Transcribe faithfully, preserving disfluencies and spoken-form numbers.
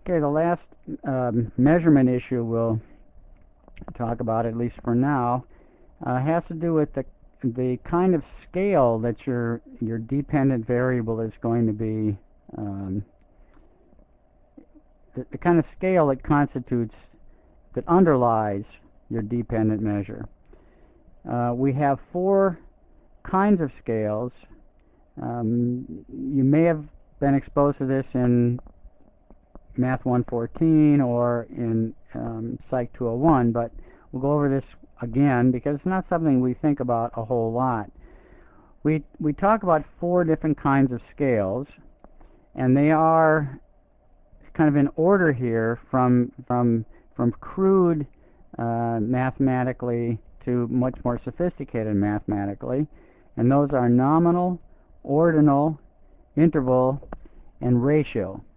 Okay, the last um, measurement issue we'll talk about, at least for now, uh, has to do with the the kind of scale that your your dependent variable is going to be, um, the, the kind of scale that constitutes, that underlies your dependent measure. Uh, we have four kinds of scales. Um, you may have been exposed to this in Math one fourteen or in um, Psych two oh one, but we'll go over this again because it's not something we think about a whole lot. We, we talk about four different kinds of scales, and they are kind of in order here from, from, from crude uh, mathematically to much more sophisticated mathematically, and those are nominal, ordinal, interval, and ratio.